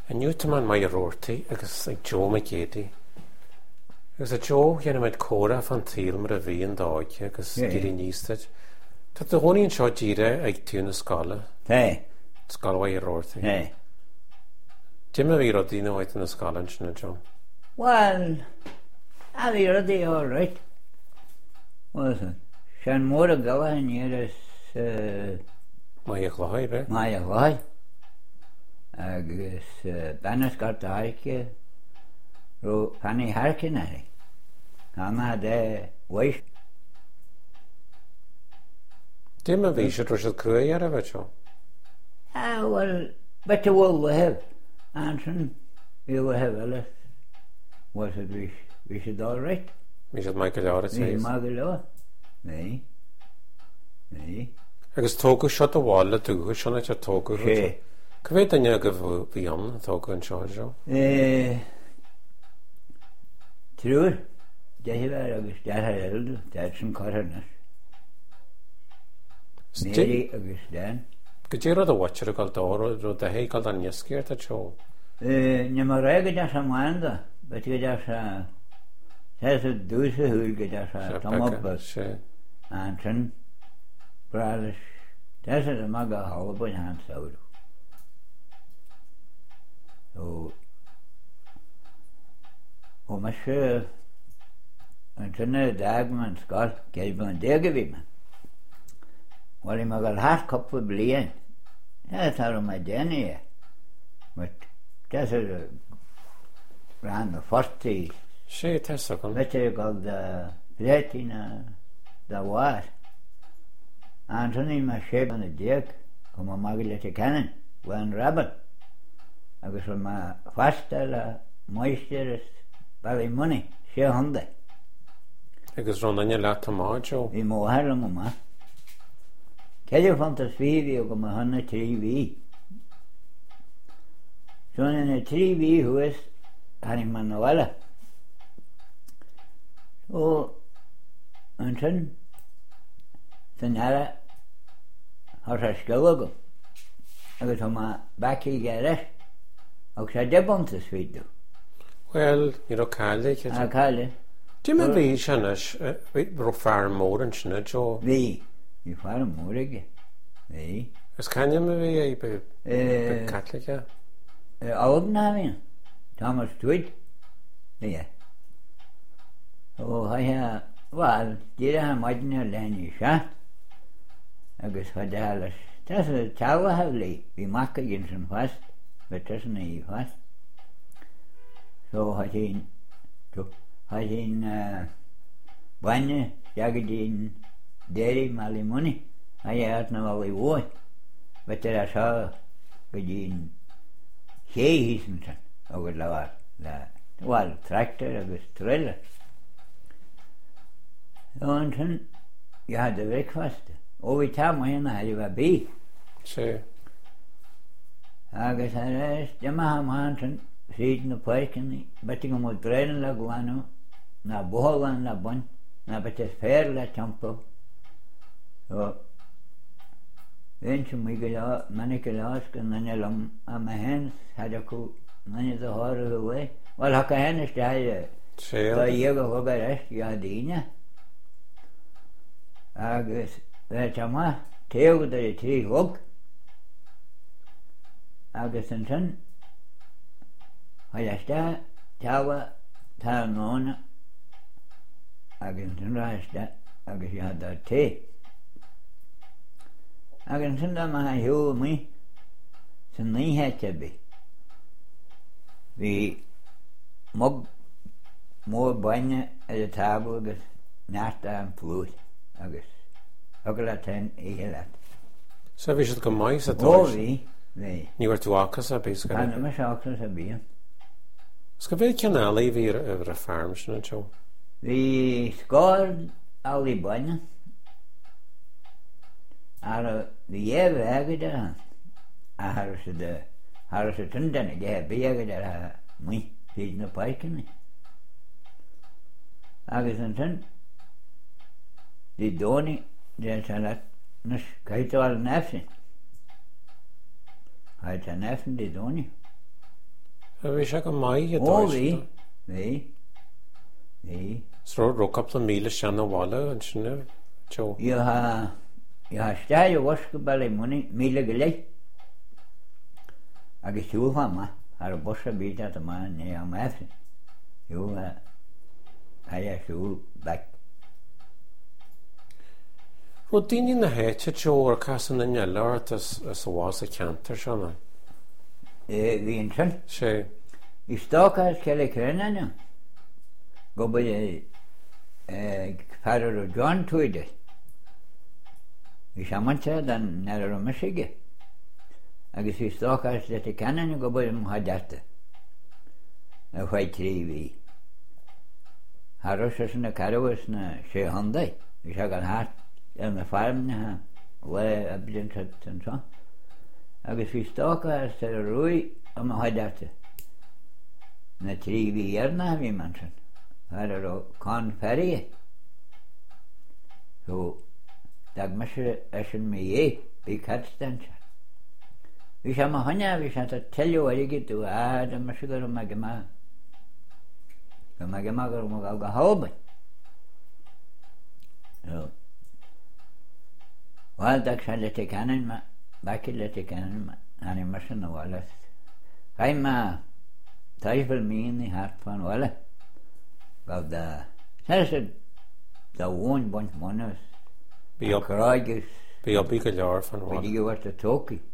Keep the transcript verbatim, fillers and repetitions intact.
Aniuta man mai rorti agus ag Joe McGeady. Agus a Joe dhéanam id córa fan tíl mar a bhí an dáige agus gírí níostad. Tá do hónaíonn seo díre ag tú na scala. Tá. Scala i rorti. Tá. Dim a bhí rodína bhaid na scala sinna, Joe? Well, a bhí rodí all right. Was it? Sean mór a gala in iad is... Mai a chláid, be? Mai a chláid. Agus banas gart a harike ro fanny harkin ari. Hana de weis. Dim a bhí sé dros a cruaí ar a bheith seo? Ah, well, but the world we have. Anson, we will have a was it we, we should all right? Bhí sé mai go leor a We téis. mag lo. Nee. Nee. Agus tógu seo a bháil a dúcha sena te tógu. Sé. Cofid daine go bhí an tógu an seo seo? Eh, trúr, dehiver agus dehar eldu, deir sem corharnas. Mary agus Dan. Go dtír a bhaitir a gáil dór ro de hé gáil an nescéirt a seo? Eh, ne mar rege da sa manda, bet ge da sa Has a dús a húl ge da sa tomabbas. sé. Anton, bralish, das a mag a halbun han sauru. So, o ma sjö, en tunne dagman skal, gelban dege vi man. Wali mag al has koppu blien. Ja, tar o ma deni, but das a ran the forty. Sé tesa gan. Vet je gal da pretina da war. Anthony ma sheb an a diek, kom a magile te kennen, wan rabbit. Agus van ma vaststellen, moisteres, bali money, sé honde. Agus ron anje leat a má, Joe? Vi må her om ma. Kelje van te svivi og ma hanne tri vi. Zo'n in a tri vi hues, han ik man novella. Og en sånn sånn her har seg skjøvågå og så ma bakke i gæres og så det bontes viddu Well, you know, Callie, a kid. kalle Do you remember Shanish, ro far more and Shana, Joe? vi vi far morge vi Is can you maybe be eh Catholic, yeah? Aldnavin Thomas Tweed ja og ha well dira ha madna leni sha agus fadalas tas tawa havli vi makka jinsen fast betasn i fast so ha hin to ha hin vanne jagdin deri malimoni ayat na vali wo betera sa gedin heisen og lavar la wal tractor agus trailer og han jeg hadde breakfast og vi tar med henne her i var bi Sé. agus her er stemma ham han sånn siden og parken betting om å drøyne la guano na boholan la bon na betes fer la champo og ven som vi gala manike lask nanya lam am hens hadde ku nanya the horror away well hakka hennes der Sé. da jeg og rest ja dine agus det chama teo de tri hog agus en sånn har jeg sta tawa ta nona agus en rasta agus jeg hadde te agus en da ma hiu mi sen ni hette bi vi mog mo banne er tabu agus nasta en flus agus agla ten i helat So we should go mais at o those. vi vi You were to Akas, I basically. kan ma sakna sa bi Ska vi canali vi over a farm, Shana, Joe? vi skor ali banne ar vi er vege der har så det har så tunden det er bege der mi fina parken agus en sånn de doni det salat nas kaitwal nafsin Hij zijn neffen die doen niet. A bhí se go maiid a Ó dáist. bhí, bhí, bhí. Sro ro couple míle sean bhile an sinne Joe. Í ha í ha steid a bhos go bail muna míle go lei. Agus siúlha ma ar a bos a bíte a má né am efsin. Siú ha a siúl bec. Ro daoine na héite Joe ar casan na leart as as bhás a ceantar seanna. Bhí an sin. sé I stácha cele crenne go bud fear o John tuide. I seamante den nar a meisiige. Agus i stácha le te cennen go bud am hadete. A chuid trí bhí. Har se na carhas na sé handai. I se gan hát ar na farmne le a blin an so. Agus i stácha ar a rúi am hadete. Na trí bhí arna bhí man sin. Har ar cá ferie. So dag me se sin mé é bí catstan se. Bhí se ma hanne bhí se a teú aige tú a me se go me ma go me ge gur go go hába. Bhil dag se le te canan ma baici le te canan an mar sin bhile. Chaim ma taifil mín i hart fan bhile. Gau da se da bhin buint mna bí chráigus bí go leor fan bhile. go bhart a tóki.